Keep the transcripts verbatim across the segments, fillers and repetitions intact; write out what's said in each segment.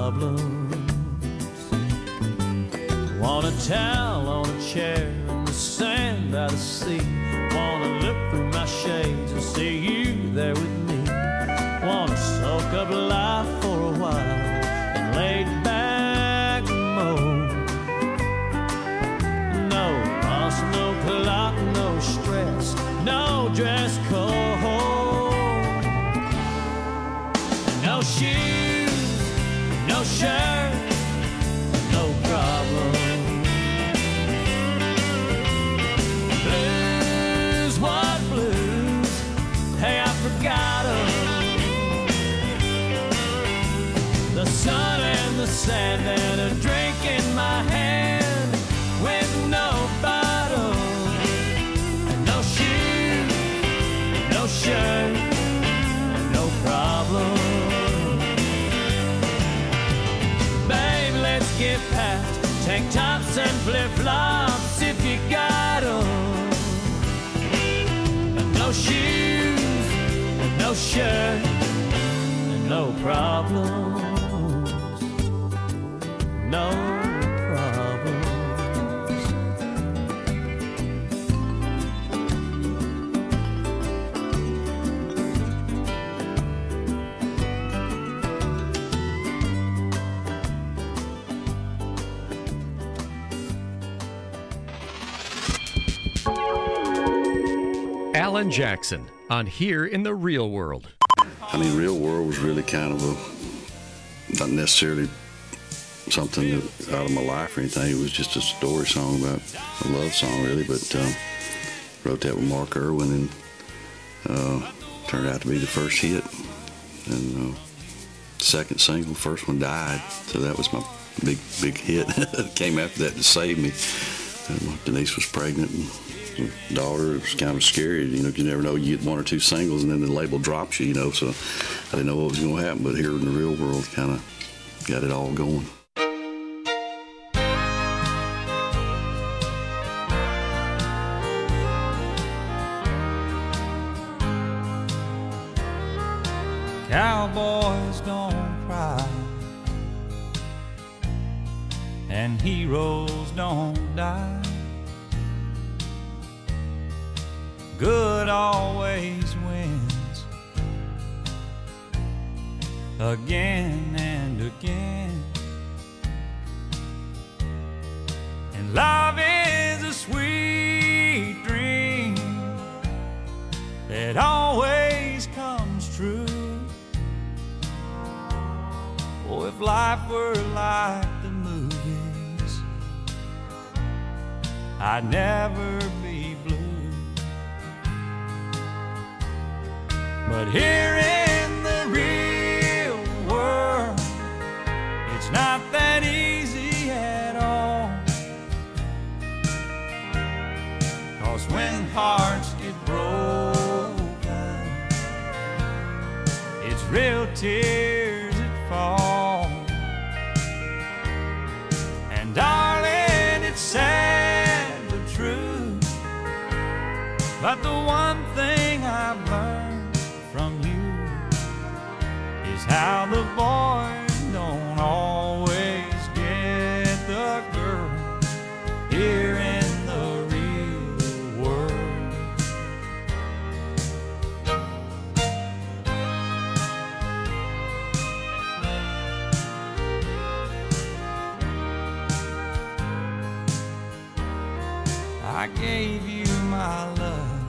problems. Wanna towel on a chair in the sand by the sea. Wanna look through my shades and see you there with me. Wanna soak up life for a while and lay back and moan. No boss, no clock, no stress, no dress code. No shoes, no shirt, no problem. Blues, what blues? Hey, I forgot 'em. The sun and the sand and a drink in my hand with no bottle. And no shoes, no shirt, no problem. Babe, let's get past tank tops and flip-flops if you got 'em. And no shoes, and no shirt, and no problems. No problems. Alan Jackson on Here in the Real World. I mean, Real World was really kind of a, not necessarily something that, out of my life or anything. It was just a story song about a love song, really. But um, wrote that with Mark Irwin, and uh, turned out to be the first hit. And uh, second single, first one died, so that was my big, big hit. Came after that to save me. And Denise was pregnant, and her daughter. It was kind of scary, you know, 'cause you never know. You get one or two singles, and then the label drops you, you know. So I didn't know what was going to happen. But Here in the Real World kind of got it all going. Cowboys don't cry, and heroes don't die. Good always wins, again and again. And love is a sweet dream that always comes true. Oh, if life were like the movies, I'd never be blue. But here in the real world, it's not that easy at all. 'Cause when hearts get broken, it's real tears that fall. And darling, it's sad but true, but the one thing I've learned from you is how the boys don't always get the girl here in the real world. I gave you my love,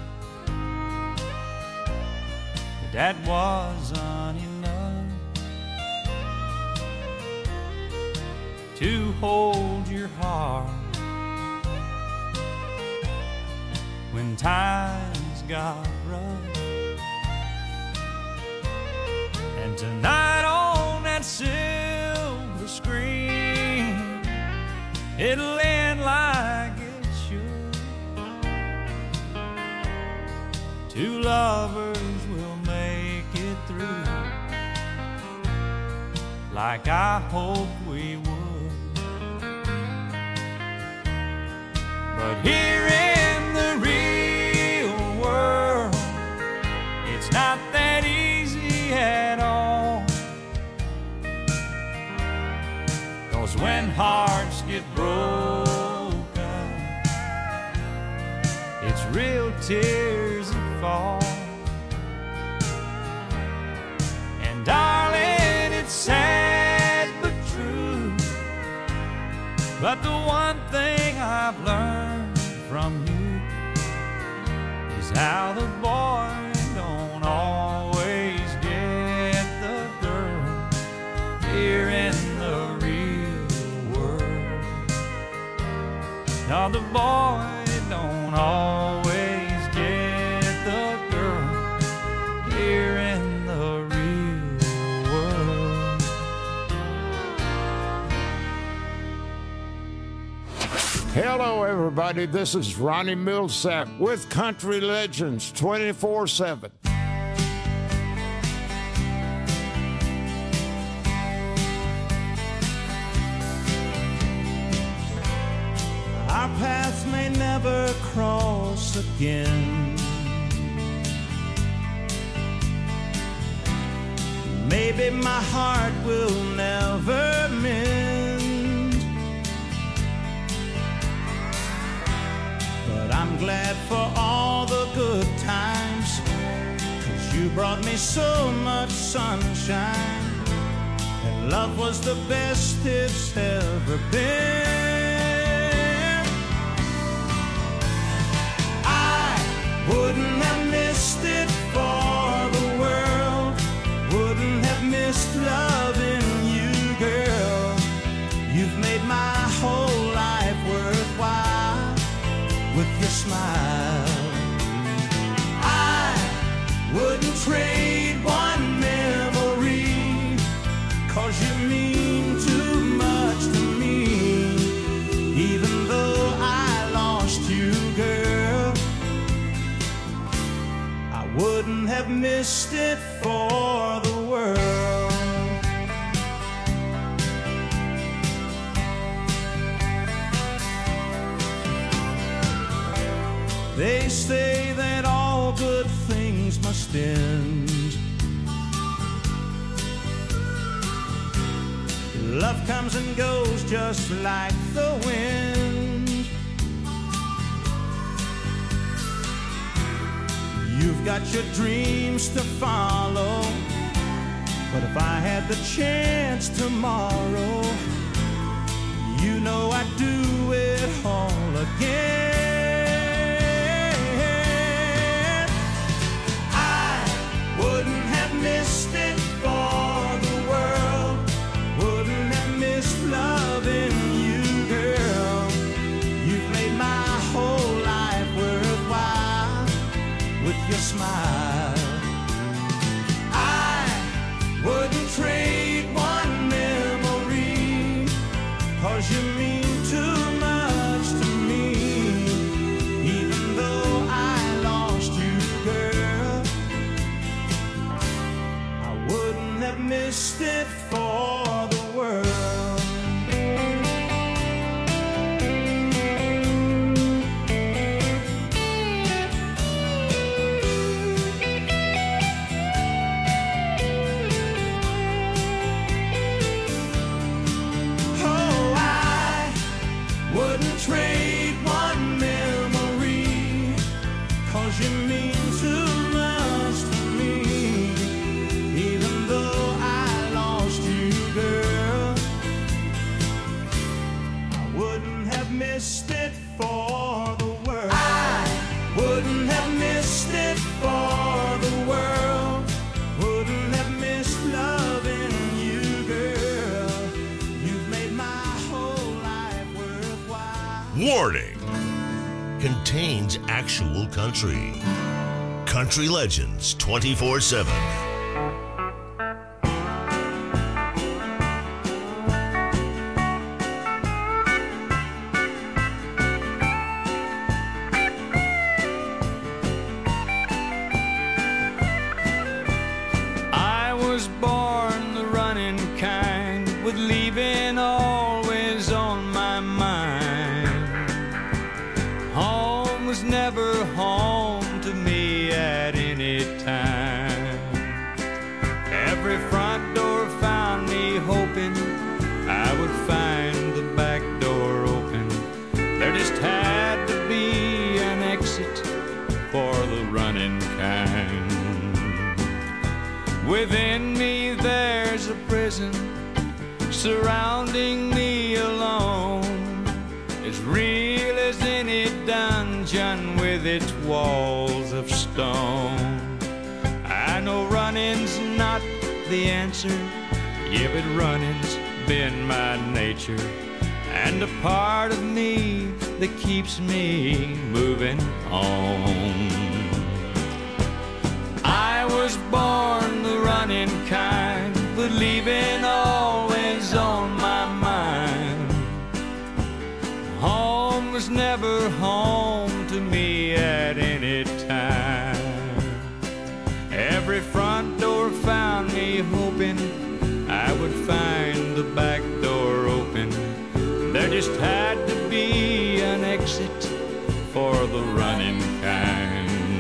but that wasn't enough to hold your heart when times got rough. And tonight on that silver screen, it'll end like it should. Two lovers will make it through, like I hoped we would. But here in the real world, it's not that easy at all. 'cause when hearts get broken, it's real tears that fall. And darling, it's sad but true, but the one thing I've learned from you is how the boy don't always get the girl here in the real world. Now the boy don't always get the girl here in the real world. Hello, everybody. This is Ronnie Millsap with Country Legends twenty-four seven. Our paths may never cross again. Maybe my heart will never mend, but I'm glad for all the good times, 'cause you brought me so much sunshine, and love was the best it's ever been. Wouldn't have missed it for the world. Wouldn't have missed loving you, girl. You've made my whole life worthwhile with your smile. I wouldn't trade one memory, 'cause you mean too much to me. Even though I lost you, girl, wouldn't have missed it for the world. They say that all good things must end. Love comes and goes just like the wind. You've got your dreams to follow, but if I had the chance tomorrow, you know I'd do it all again. I wouldn't have missed it for the world. Wouldn't have missed loving you, girl. You've made my whole life worthwhile with your smile. I wouldn't trade one memory, 'cause you mean too much to me. Even though I lost you, girl, I wouldn't have missed it for the world. Trade one memory, 'cause you mean too much to me. Even though I lost you, girl, I wouldn't have missed it for the world. I wouldn't have missed it for the world. Wouldn't have missed loving you, girl. You've made my whole life worthwhile. Warning! Contains actual country. Country Legends twenty-four seven. I was born the running kind, with leaving always on my mind. Home was never home to me at any time. Every front door found me hoping I would find prison surrounding me alone, as real as any dungeon with its walls of stone. I know running's not the answer, yeah, but running's been my nature, and a part of me that keeps me moving on. I was born the running kind, believing always on my mind. Home was never home to me at any time. Every front door found me hoping I would find the back door open. There just had to be an exit for the running kind.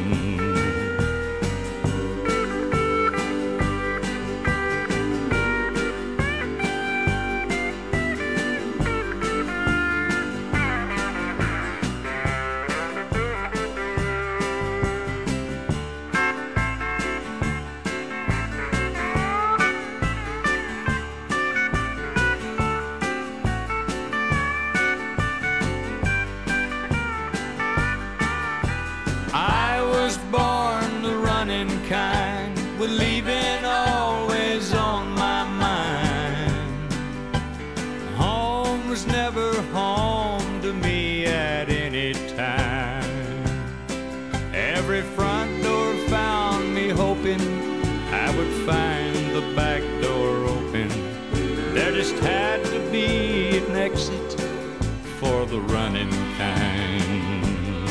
Kind, believing always on my mind. Home was never home to me at any time. Every front door found me hoping I would find the back door open. There just had to be an exit for the running kind.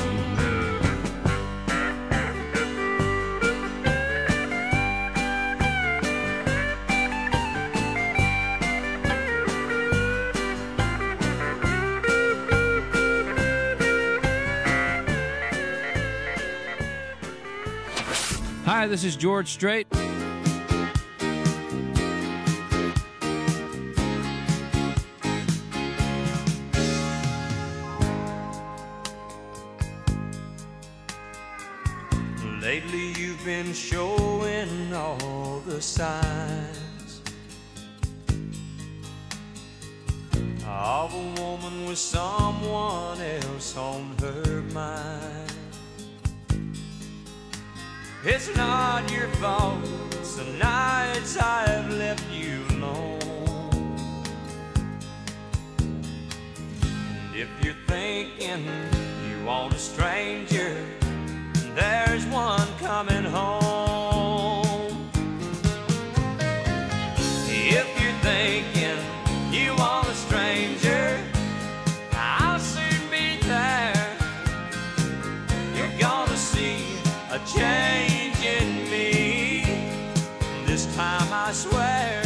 Hi, this is George Strait. Lately you've been showing all the signs of a woman with someone else on her mind. It's not your fault, some nights I have left you alone. And if you're thinking you want a stranger, there's one coming home. If you're thinking you want a stranger, I'll soon be there. You're gonna see a change in me this time, I swear.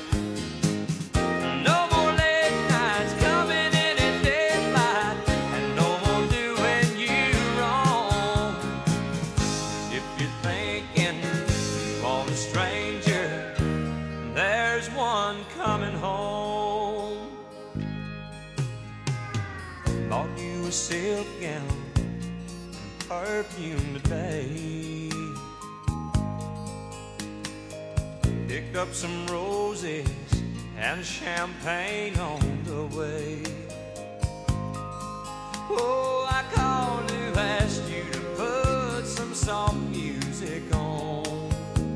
No more late nights coming in at daylight, and no more doing you wrong. If you're thinking you want a stranger, there's one coming home. Bought you a silk gown, perfume today. Picked up some roses and champagne on the way. Oh, I called to ask you to put some soft music on.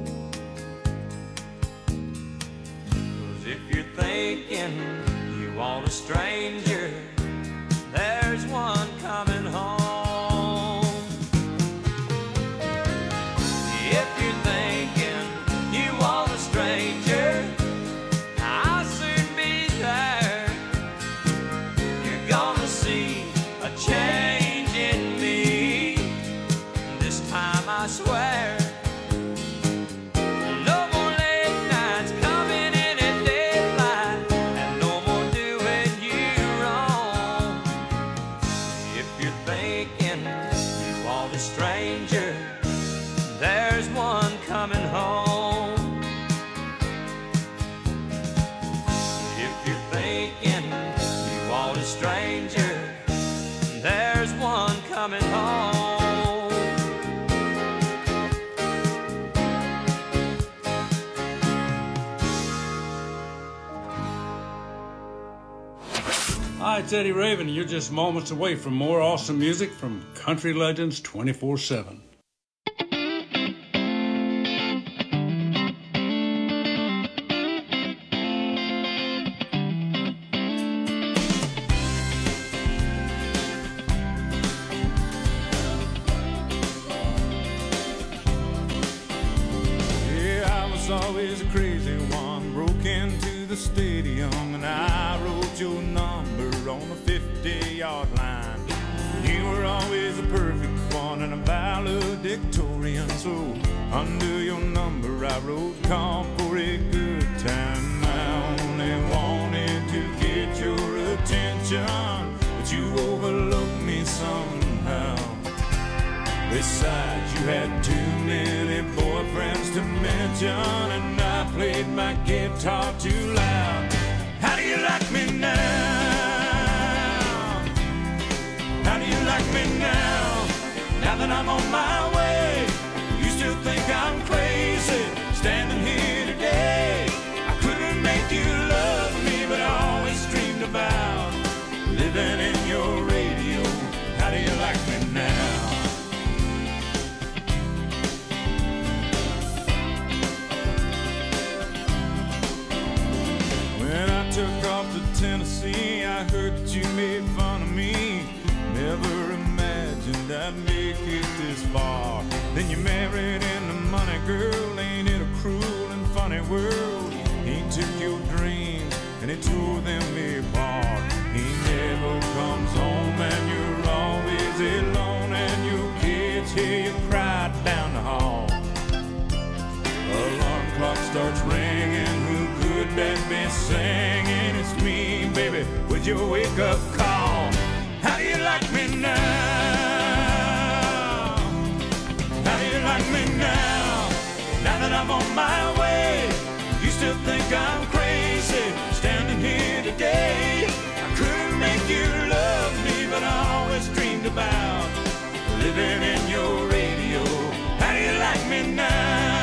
'Cause if you're thinking you want a stranger, there's one coming home. I swear. No more late nights coming in at daylight, and no more doing you wrong. Hi, it's Eddie Raven, and you're just moments away from more awesome music from Country Legends twenty-four seven. Yeah, I was always a crazy one, broke into the stadium, and I wrote your number on the fifty-yard line. You were always a perfect one and a valedictorian, so under your number I wrote, call for a good time. I only wanted to get your attention, but you overlooked me somehow. Besides, you had too many boyfriends to mention, and I played my guitar too loud. How do you like me now? How do you like me now? Now that I'm on my way, you still think I'm crazy, standing here today. I couldn't make you love me, but I always dreamed about living in your radio. How do you like me now? When I took off to Tennessee, I heard that you made fun of me. Never imagined I'd make it this far. Then you married into money, girl. Ain't it a cruel and funny world? He took your dreams and he tore them apart. He never comes home and you're always alone, and your kids hear you cry down the hall. Alarm clock starts ringing. Who could that be singing? It's me, baby, with your wake-up call. How do you like me now? How do you like me now? Now that I'm on my way, you still think I'm crazy, standing here today. I couldn't make you love me, but I always dreamed about living in your radio. How do you like me now?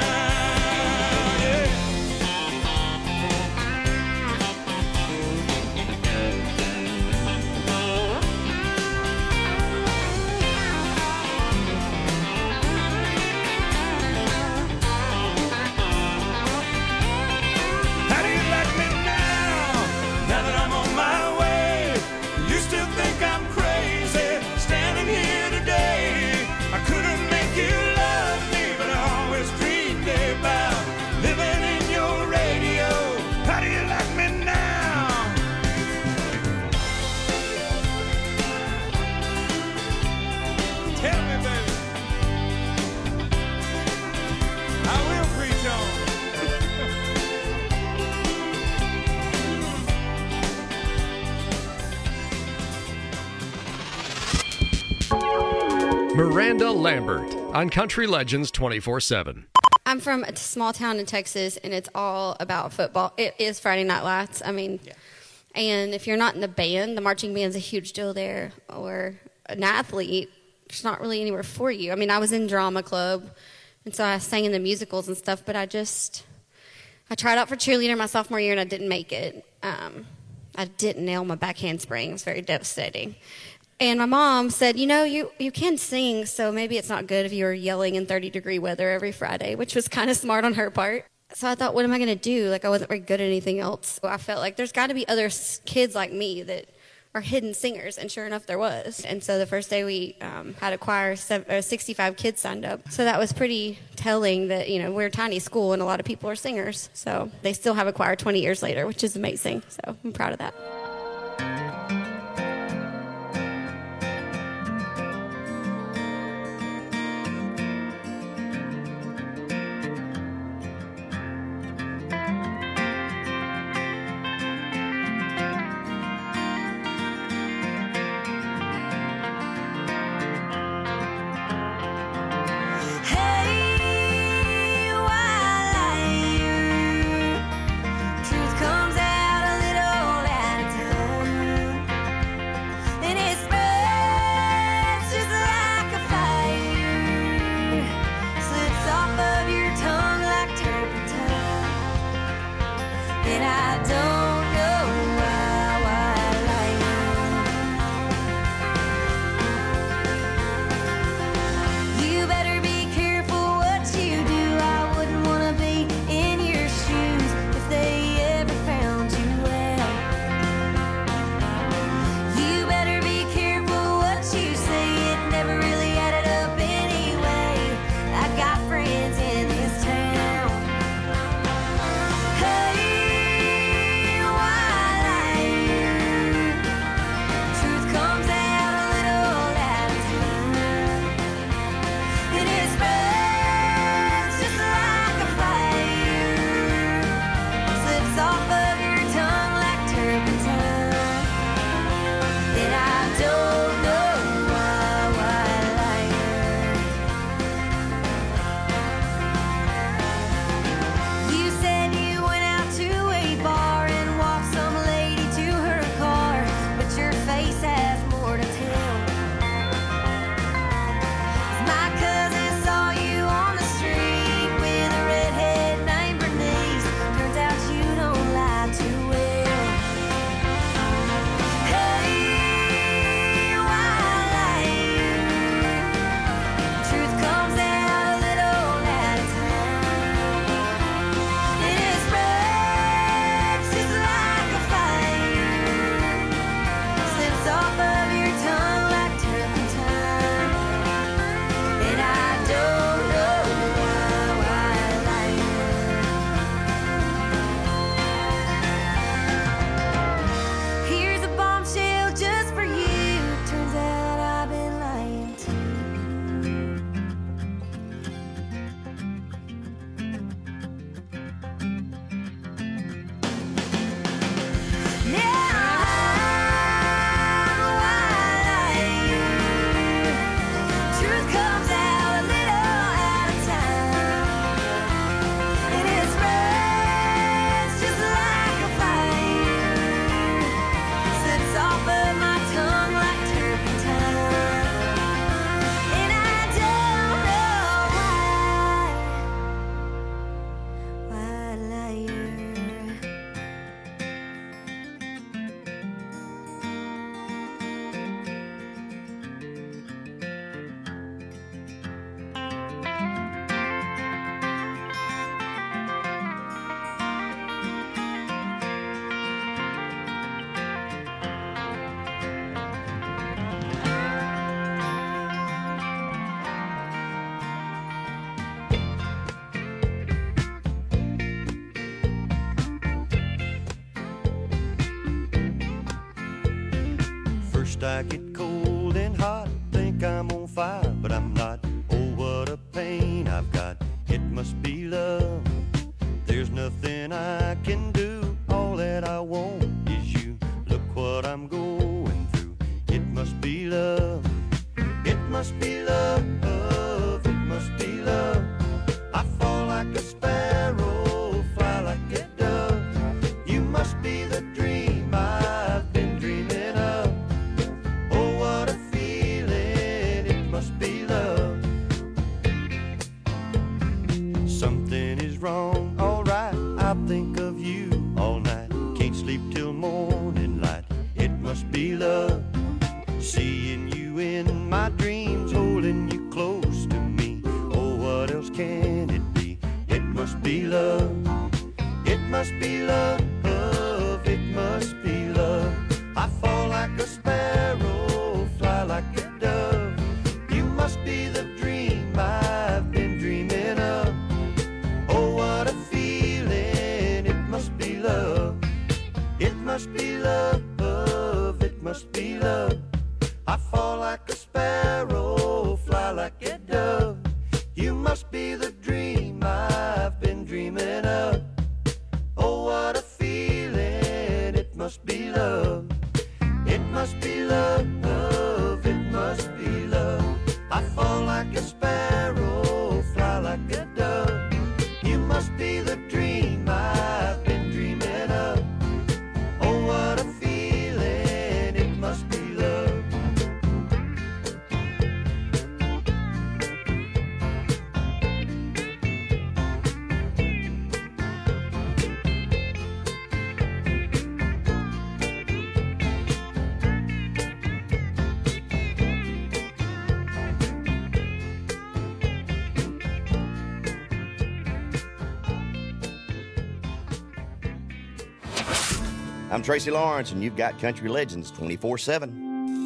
Miranda Lambert on Country Legends twenty-four seven. I'm from a small town in Texas, and it's all about football. It is Friday Night Lights. I mean, yeah. And if you're not in the band, the marching band's a huge deal there, or an athlete, there's not really anywhere for you. I mean, I was in drama club, and so I sang in the musicals and stuff, but I just, I tried out for cheerleader my sophomore year, and I didn't make it. Um, I didn't nail my back handspring. It was very devastating. And my mom said, you know, you, you can sing, so maybe it's not good if you're yelling in thirty-degree weather every Friday, which was kind of smart on her part. So I thought, what am I going to do? Like, I wasn't very good at anything else. So I felt like there's got to be other kids like me that are hidden singers, and sure enough, there was. And so the first day we um, had a choir, sixty-five kids signed up. So that was pretty telling that, you know, we're a tiny school and a lot of people are singers. So they still have a choir twenty years later, which is amazing. So I'm proud of that. Truth comes out a little at a time. First I get cold and hot, think I'm on fire, but I'm not. Oh, what a pain I've got. It must be love. There's nothing I can do. All that I want is you. Look what I'm going through. It must be love. It must be love. It must be love. I fall like a sparrow, fly like a dove. You must be the dream I've been dreaming of. Oh, what a feeling. It must be love. Something is wrong, alright. I think of you all night. Can't sleep till morning light. It must be love. Seeing you in my dreams, holding you close to me. Oh, what else can it be? It must be love. It must be love. It must be love. I fall like a sparrow, fly like a dove. You must be the dream I've been dreaming of. Oh, what a feeling. It must be love. It must be love. It must be love. I fall like a sparrow, fly like a dove. You must be the dream I've been dreaming of. Oh, what a feeling. It must be love. It must be love. It must be love. I fall like a sparrow, fly like a dove. You must be the dream I've been dreaming of. Oh, what a feeling. It must be love. I'm Tracy Lawrence, and you've got Country Legends twenty-four seven.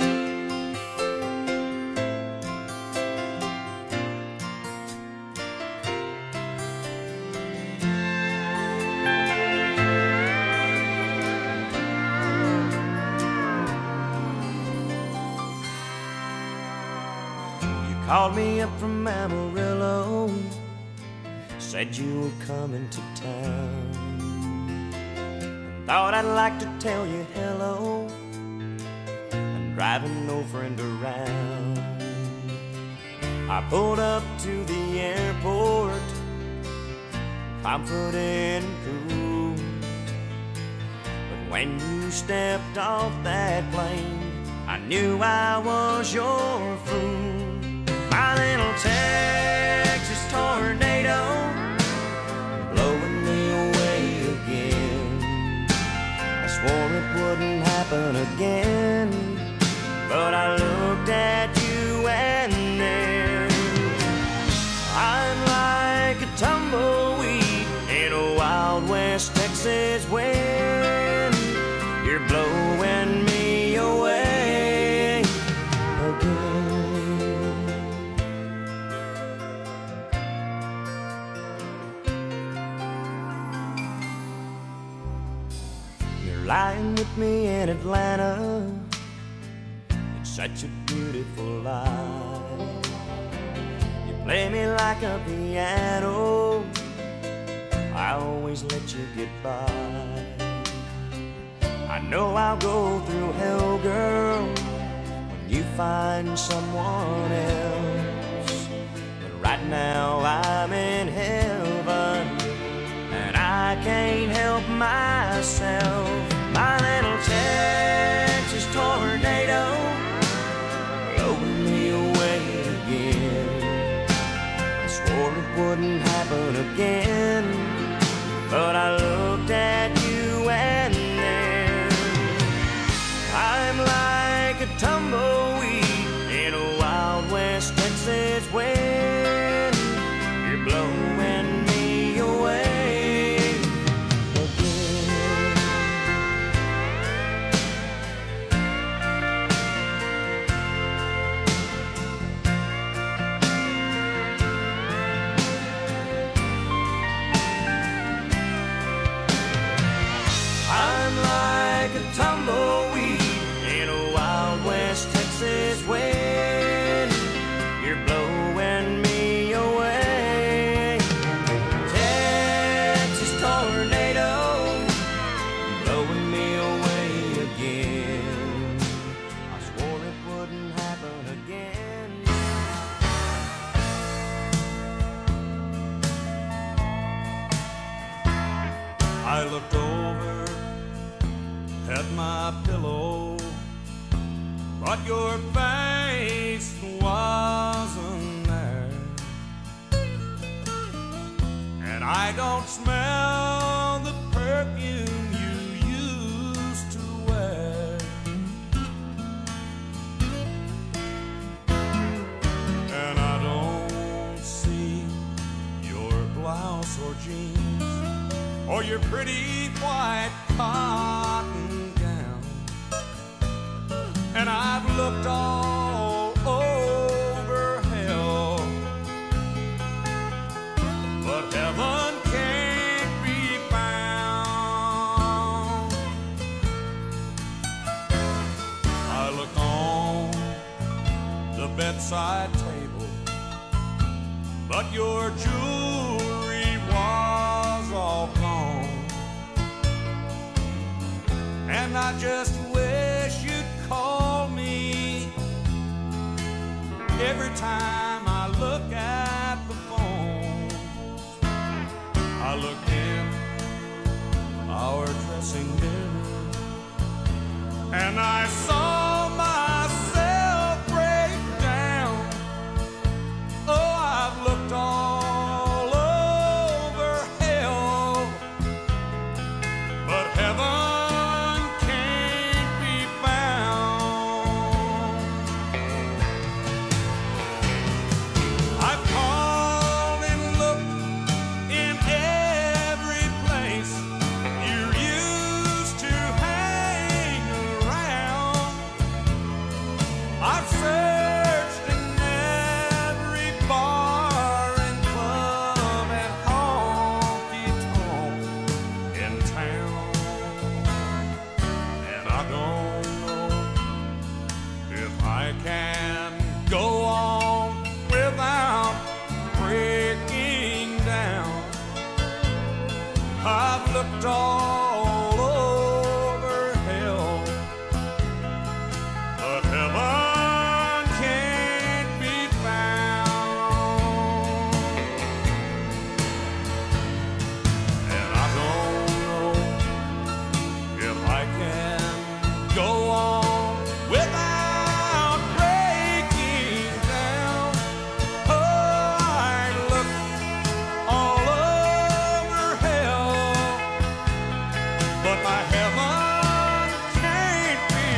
Called me up from Amarillo, said you were coming to town. Thought I'd like to tell you hello. I'm driving no friend around. I pulled up to the airport, confident and cool. But when you stepped off that plane, I knew I was your fool. My little Texas tornado, blowing me away again. I swore it wouldn't happen again, but I looked at you and then I'm like a tumbleweed in a Wild West Texas wind. You're blowing me away again. Lying with me in Atlanta, it's such a beautiful life. You play me like a piano, I always let you get by. I know I'll go through hell, girl, when you find someone else. But right now I'm in heaven, and I can't help myself. My little Texas tornado, blowing me away again. I swore it wouldn't happen again, but I looked at you and then I'm like a tumbleweed in a Wild West Texas wind. You're blowing me away. Tumbleweed in a Wild West at my pillow, but your face wasn't there, and I don't smell the perfume you used to wear. And I don't see your blouse or jeans or your pretty white cotton gown. And I've looked all over hell, but heaven can't be found. I look on the bedside table, but your jewelry was all gone. And I just wish you'd call me every time I look at the phone. I look in our dressing mirror and I saw myself break down. Oh, I've looked all over hell, but heaven looked all over hell, but heaven can't be found. And I don't know if I can go on without breaking down. Oh, I looked all over hell, but my heaven can't be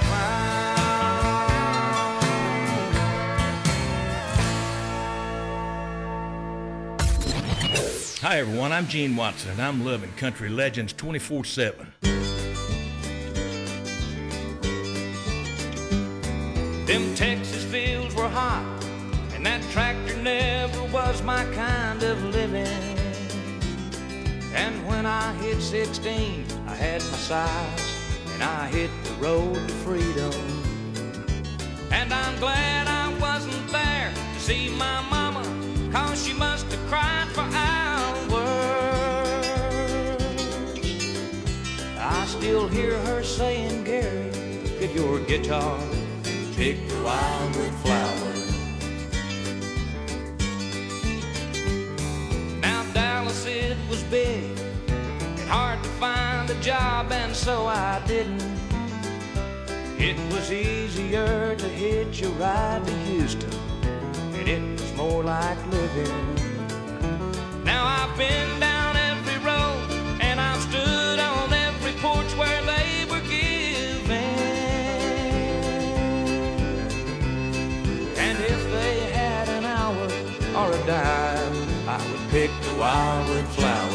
found. Hi everyone, I'm Gene Watson and I'm loving Country Legends twenty-four seven. Them Texas fields were hot, and that tractor never was my kind of living. And when I hit sixteen, I had my size, and I hit the road to freedom. And I'm glad I wasn't there to see my mama, 'cause she must have cried for hours. I still hear her saying, Gary, get your guitar, pick the wildwood flower. Now Dallas, it was big and hard to find a job, and so I didn't. It was easier to hitch a ride to Houston, and it was more like living. Now I've been down every road, and I've stood on every porch where they were giving. And if they had an hour or a dime, I would pick the wildwood flower.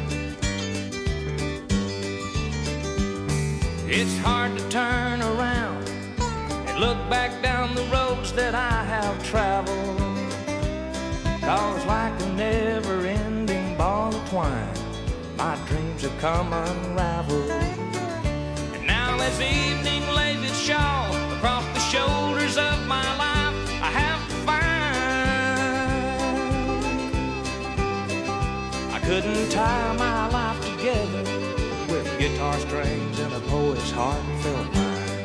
It's hard to turn around and look back down the roads that I have traveled, 'cause like a never-ending ball of twine, my dreams have come unraveled. And now as evening lays its shawl across the shoulders of my life, I have to find I couldn't tie my life together with guitar strings and a poet's heartfelt mind.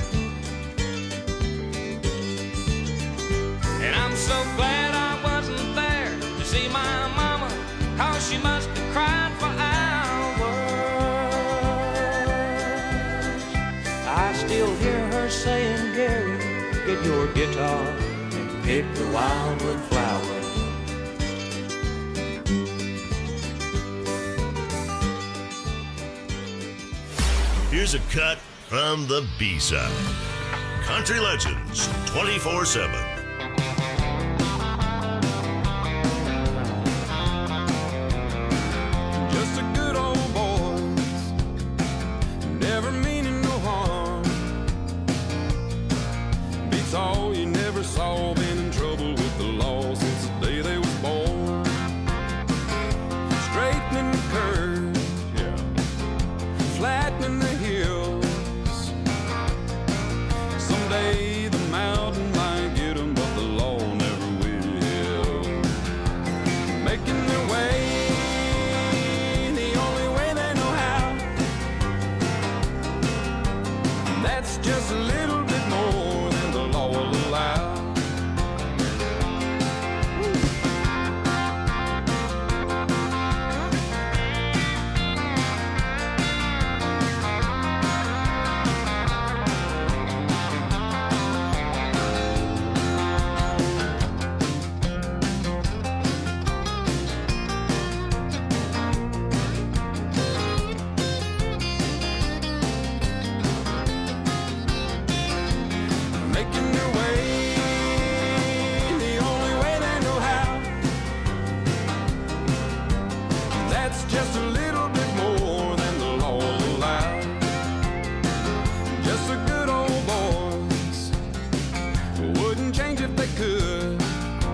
And I'm so glad I wasn't there to see my mama, 'cause she must have cried for hours. I still hear her saying, Gary, get your guitar and pick the wildwood flowers. Here's a cut from the B-side. Country Legends twenty-four seven. Just a good old boys, never meaning no harm. Beats all you never saw, been in trouble with the law since the day they was born. Straightening the curves, yeah, flattening the hills. Someday the mountain might get them, but the law never will. Making their way the only way they know how. That's just a little bit more than the law will allow. Making their way the only way they know how. That's just a little bit more than the law will allow. Just a good old boys, wouldn't change if they could.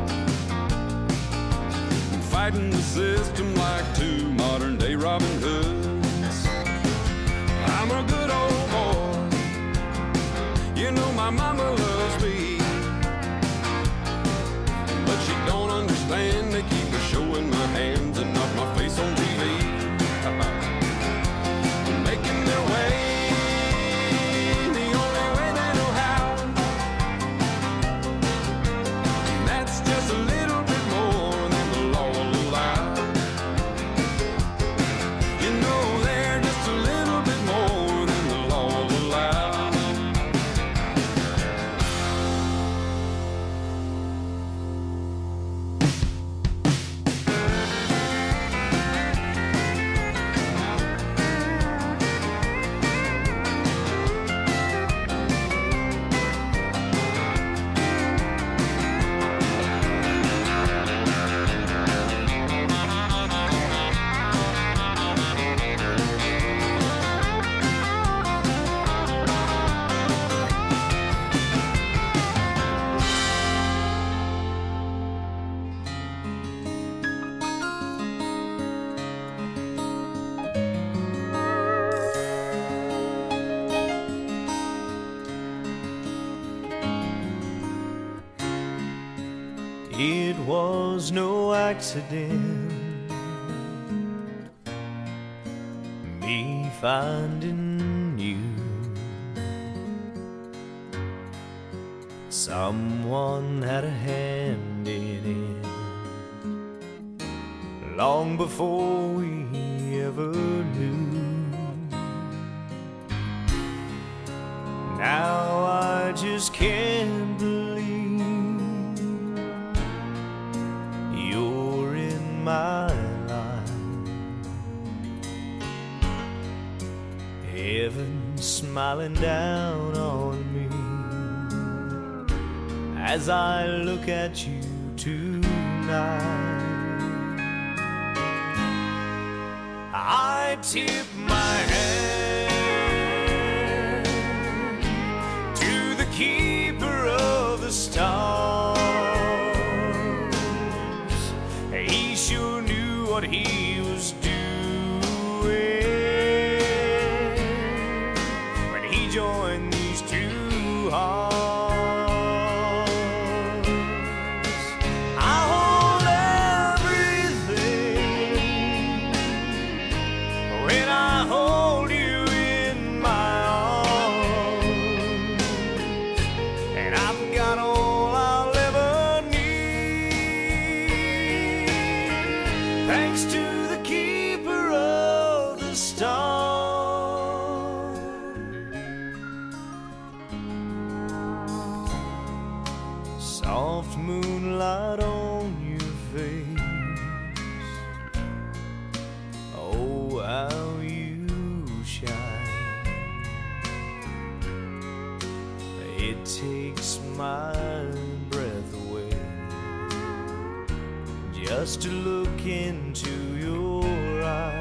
Fighting the system like two modern day Robin Hoods. I'm a good old boy, you know my mama loves me, but she don't understand. They keep her showing my hands and not my face on T V. Making their way the only way they know how. That's just a little bit more than the law will allow. You know they're just a little bit more than the law will allow. It was no accident, me finding you. Someone had a hand in it long before we ever knew. Now I just can't believe you're in my life. Heaven smiling down on me as I look at you tonight. I tip my hand to the keeper of the stars. He sure knew what he was doing when he joined these two hearts. I hold everything when I hold you in my arms, and I've got all I'll ever need, thanks to the keeper of the stars. moonlight on your face. Oh, how you shine. It takes my breath away just to look into your eyes.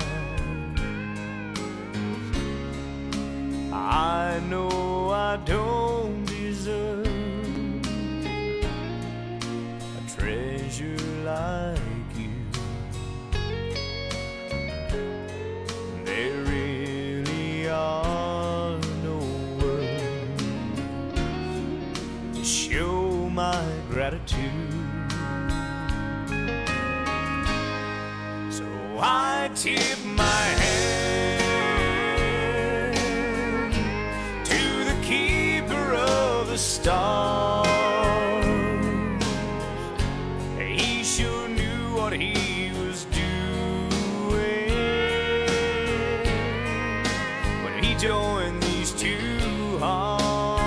I know I don't deserve a treasure like you. There really are no words to show my gratitude. So I tip my hand to the keeper of the stars. He sure knew what he was doing when he joined these two hearts.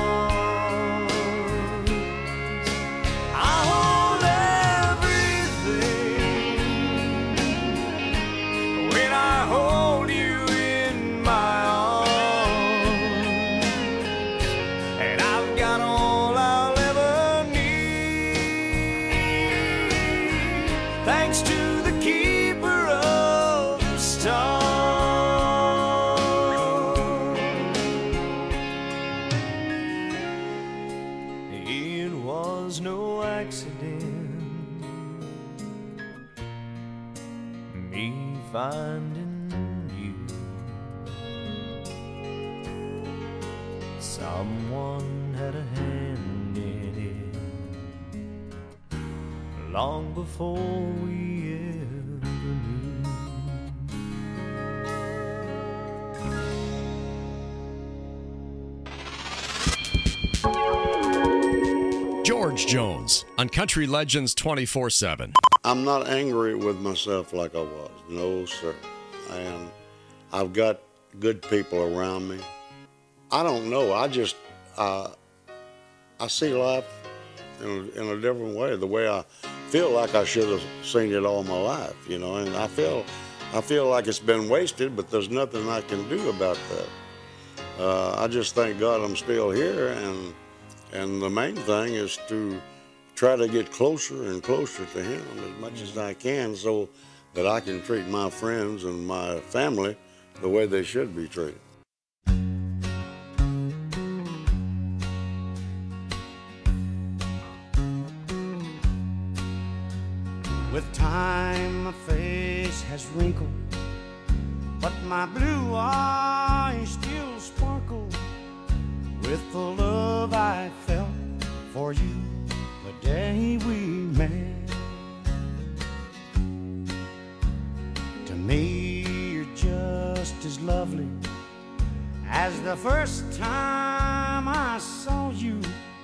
I hold everything when I hold you in my arms, and I've got all I'll ever need, thanks to the keeper of the stars. It was no accident, me finding you. Someone had a hand in it long before we ever knew. George Jones on Country Legends twenty-four seven. I'm not angry with myself like I was. No, sir. And I've got good people around me. I don't know. I just, uh, I see life in a, in a different way, the way I feel like I should have seen it all my life, you know. And I feel, I feel like it's been wasted, but there's nothing I can do about that. Uh, I just thank God I'm still here, and and the main thing is to try to get closer and closer to Him as much as I can, so that I can treat my friends and my family the way they should be treated. With time, my face has wrinkled, but my blue eyes still sparkle with the love I felt for you the day we met. To me, you're just as lovely as the first time I saw you.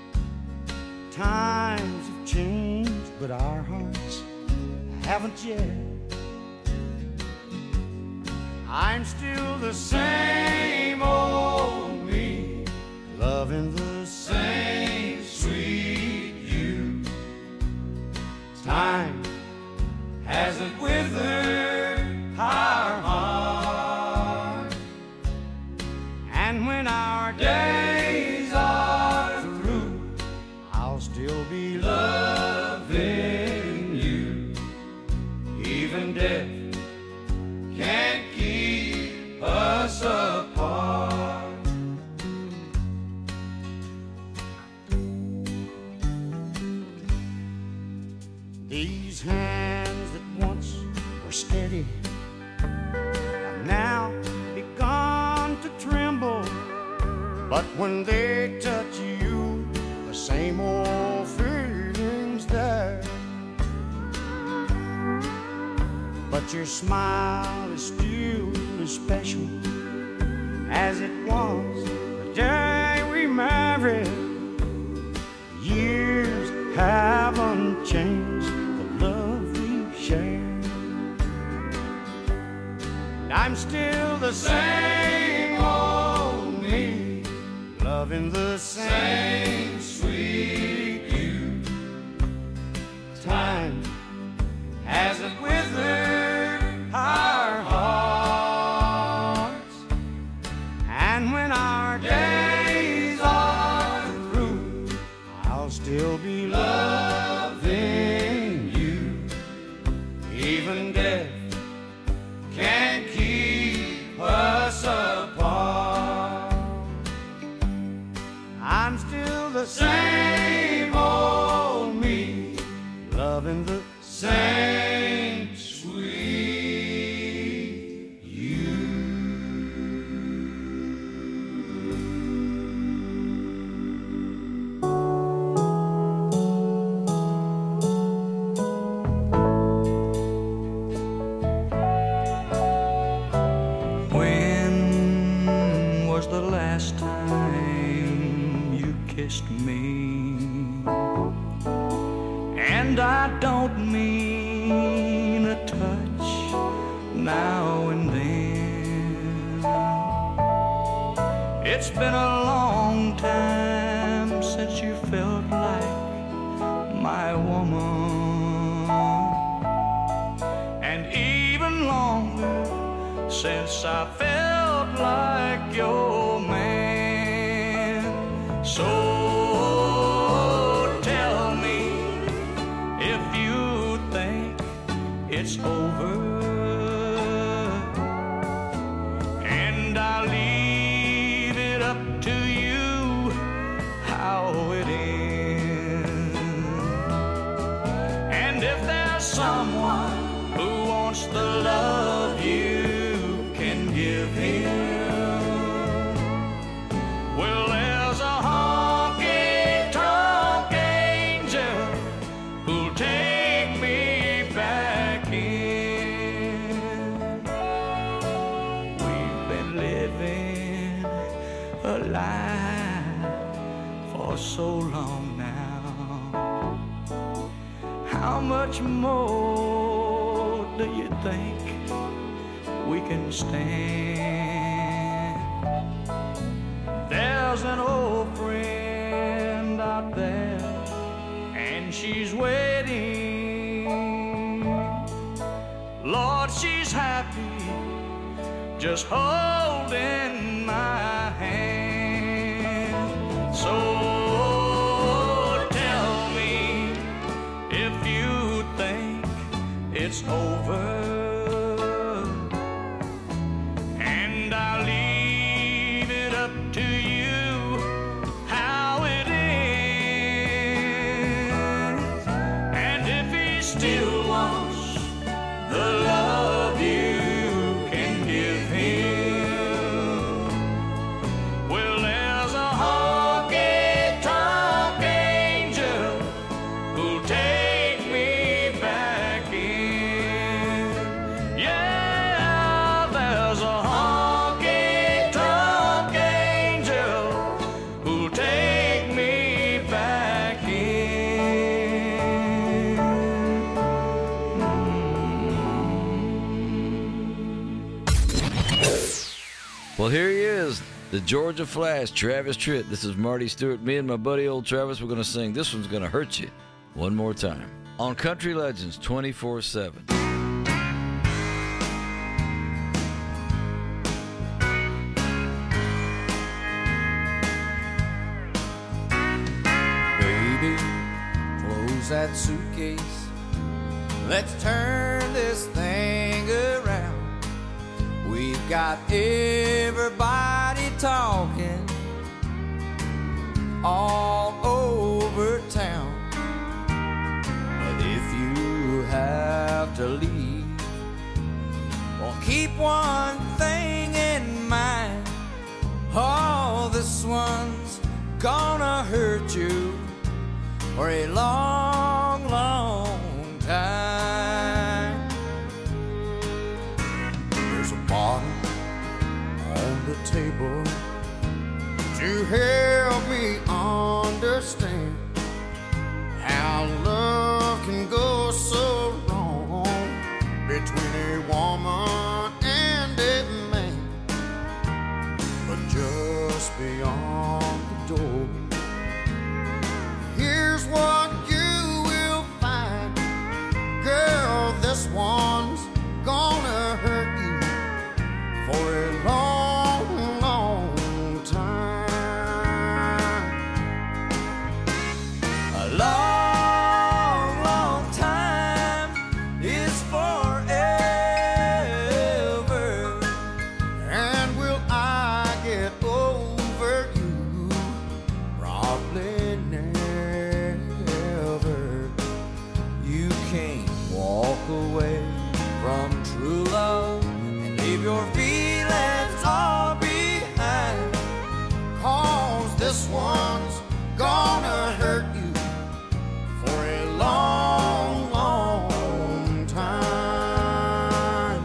Times have changed, but our hearts haven't yet. I'm still the same old me, loving the same sweet you. Time hasn't withered our heart, and when our days are through, I'll still be loving you. Even death can't keep us apart. These hands that once were steady have now begun to tremble, but when they touch you, the same old feeling's there. But your smile is still as special as it was the day we married. Years haven't changed the love we shared. And I'm still the same old me, loving the same sweet you. I'm still the same old me, loving the same sweet you. When was the last time you kissed me? And I don't mean a touch now and then. It's been a long time since you felt like my woman, and even longer since I felt like your man. So tell me if you think it's over, and I'll leave it up to you how it ends. And if there's someone who wants the love you can give him, well, there's a honky-tonk angel who'll take me back in. We've been living a lie for so long now. How much more do you think we can stand? There's an old friend out there, and she's waiting. Lord, she's happy just holding my hand. So tell me if you think it's over, and I'll leave it up to you how it ends. And if he still wants the love you can give him, well, there's a honky-tonk angel who'll take me back in. Yeah, there's a honky-tonk angel who'll take me back in. Well, here he is, the Georgia Flash, Travis Tritt. This is Marty Stewart. Me and my buddy old Travis, we're going to sing This One's Gonna Hurt You one more time on Country Legends twenty-four seven. Baby, close that suitcase. Let's turn this thing around. We've got everybody talking all over town. But if you have to leave, well, keep one thing in mind. Oh, this one's gonna hurt you for a long, long time. There's a bottle on the table to help me understand how love can go so wrong between a woman and a man. But just beyond the door, here's what you will find. Girl, this one's gonna hurt you for a long, long time. A long, long time is forever. And will I get over you this one's gonna hurt you for a long, long time.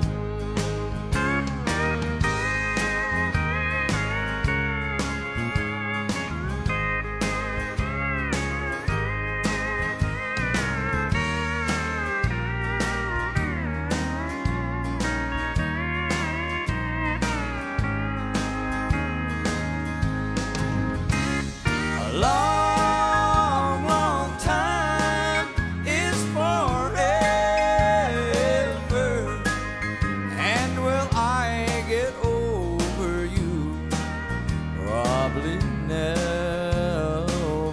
A long, long time is forever. And will I get over you? Probably never.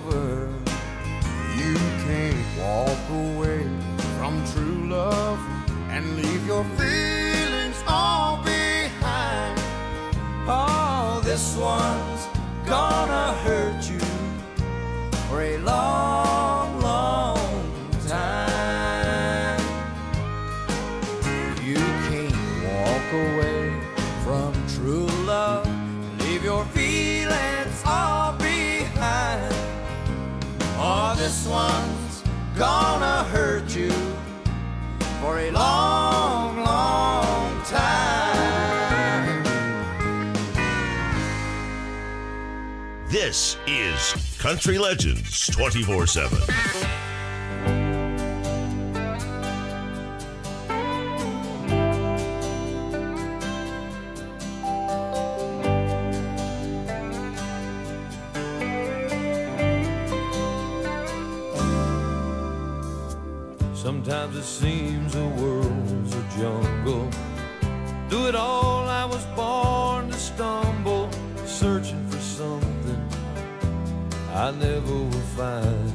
You can't walk away from true love and leave your feelings all behind. Oh, this one's gonna hurt you for a long, long time. You can't walk away from true love, leave your feelings all behind. Oh, this one's gonna hurt you for a long, long time. This is Country Legends twenty-four seven. Sometimes it seems the world's a jungle. Through it all I was born to stumble, searching for something I never will find.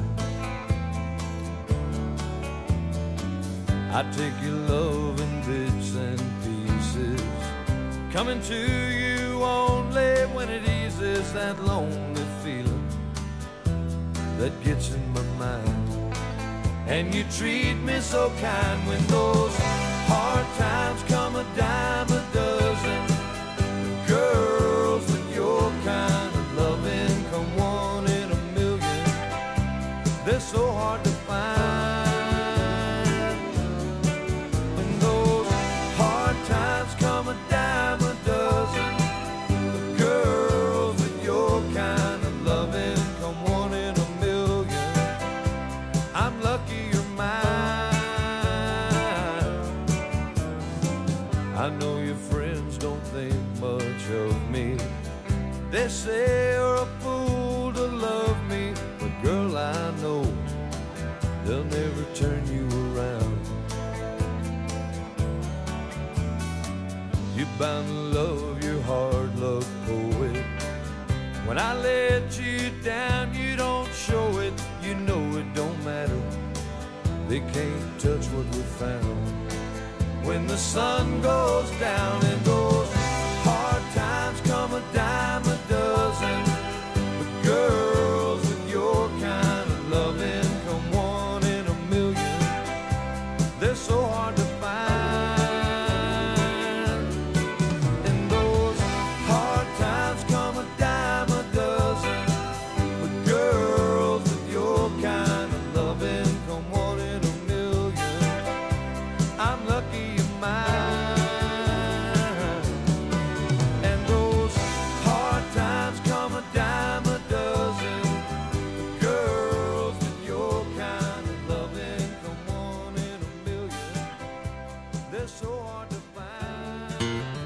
I take your love in bits and pieces, coming to you only when it eases that lonely feeling that gets in my mind. And you treat me so kind when those hard times come a dime a dozen. Girls with your kind of loving come one in a million. They're so hard to find. When those hard times come a dime a dozen. Girls with your kind of loving come one in a million. I'm lucky you're mine. I know your friends don't think much of me. They say you're a fool to love me, but girl, I know they'll never turn you around. You're bound to love your hard luck poet. When I let you down, you don't show it. You know it don't matter. They can't touch what we found. When the sun goes down and those hard times come a dime a dozen. But girls with your kind of loving come one in a million. They're so hard to find. And those hard times come a dime a dozen. But girls with your kind of loving come one in a million. I'm lucky you're mine. And those hard times come a dime a dozen. The girls with your kind of loving come one in a million. They're so hard to find.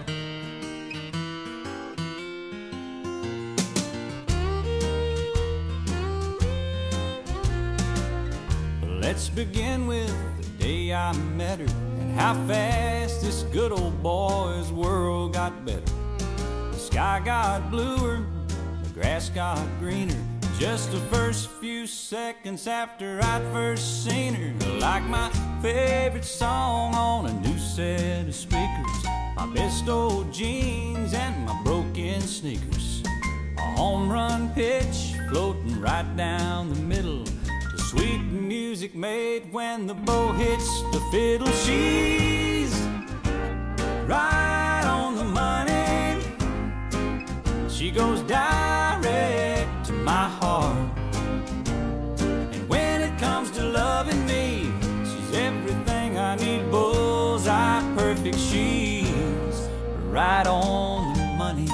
Let's begin with the day I met her and how fast this good old boy's world got better. The sky got bluer, the grass got greener. Just the first few seconds after I'd first seen her, like my favorite song on a new set of speakers, my best old jeans and my broken sneakers, a home run pitch floating right down the middle, to sweet music made when the bow hits the fiddle. She's right on the money. She goes direct to my right on the money.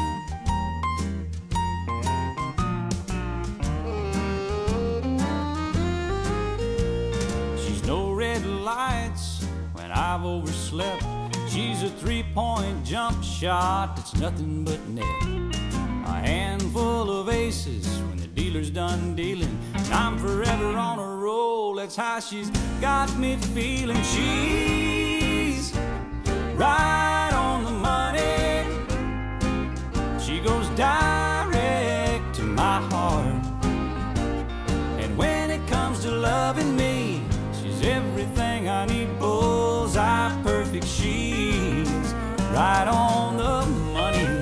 She's no red lights when I've overslept. She's a three-point jump shot that's nothing but net. A handful of aces when the dealer's done dealing, and I'm forever on a roll. That's how she's got me feeling. She's right on the money. She goes direct to my heart. And when it comes to loving me, she's everything I need. Bullseye perfect. She's right on the money.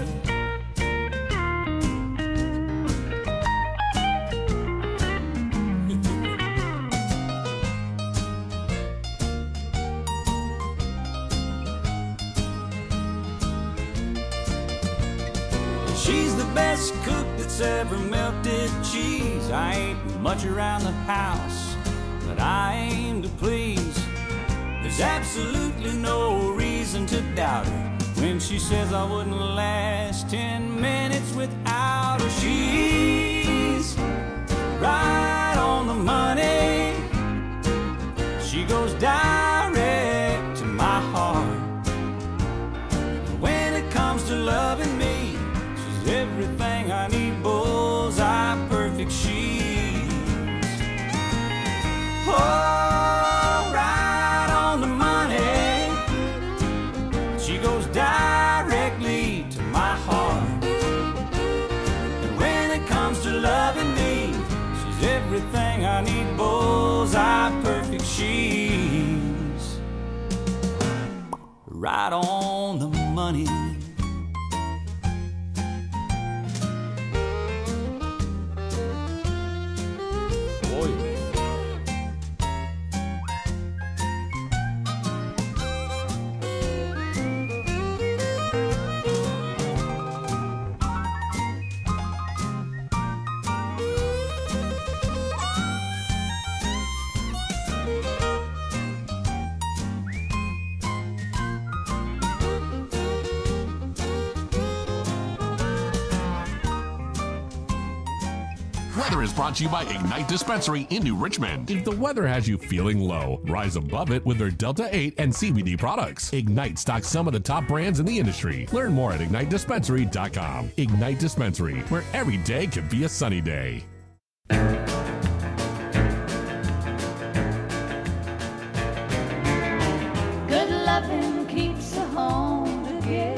She's the best cook that's ever melted cheese. I ain't much around the house, but I aim to please. There's absolutely no reason to doubt her when she says I wouldn't last ten minutes without her. She's right on the money. She goes direct to my heart. And when it comes to loving me, everything I need. Bullseye perfect. She's oh, right on the money. She goes directly to my heart. And when it comes to loving me, she's everything I need. Bullseye perfect. She's right on the money. Weather is brought to you by Ignite Dispensary in New Richmond. If the weather has you feeling low, rise above it with their Delta eight and C B D products. Ignite stocks some of the top brands in the industry. Learn more at ignite dispensary dot com. Ignite Dispensary, where every day can be a sunny day. Good loving keeps a home together.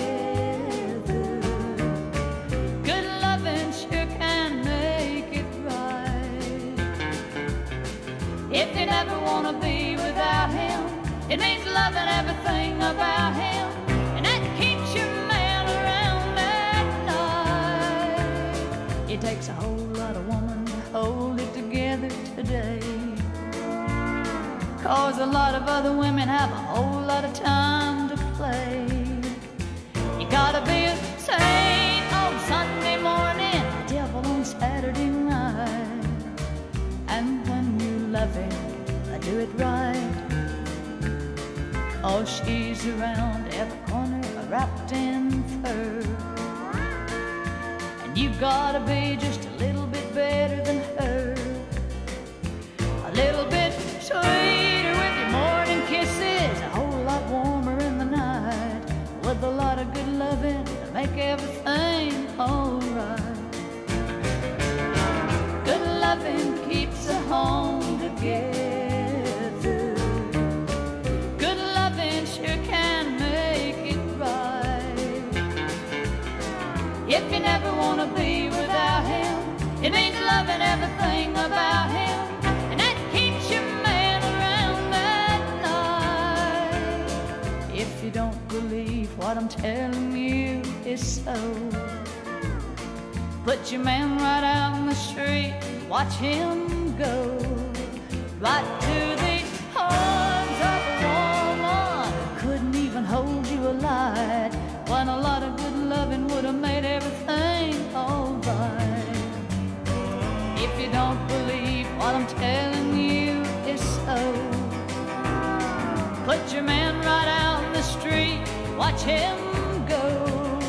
Good loving sure can make it right. If you never want to be without him, it means loving everything about him, and that keeps your man around at night. It takes a whole lot of woman to hold it together today, 'cause a lot of other women have a whole lot of time to play. You gotta be a saint on Sunday morning, a devil on Saturday night, and when you love him, do it right. Oh, she's around every corner wrapped in fur, and you gotta be just a little bit better than her, a little bit sweeter with your morning kisses, a whole lot warmer in the night, with a lot of good loving to make everything alright. Good loving keeps a home together. Good loving sure can make it right. If you never want to be without him, it means loving everything about him, and that keeps your man around at night. If you don't believe what I'm telling you is so, put your man right out in the street, watch him go right to the arms of a woman who couldn't even hold you alive, when a lot of good loving would have made everything alright. If you don't believe what I'm telling you is so, put your man right out in the street, watch him go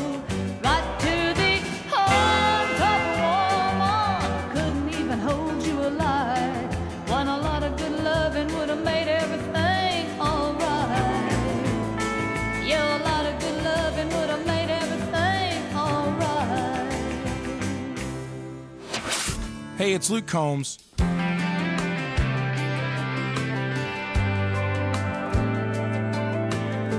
Hey, it's Luke Combs.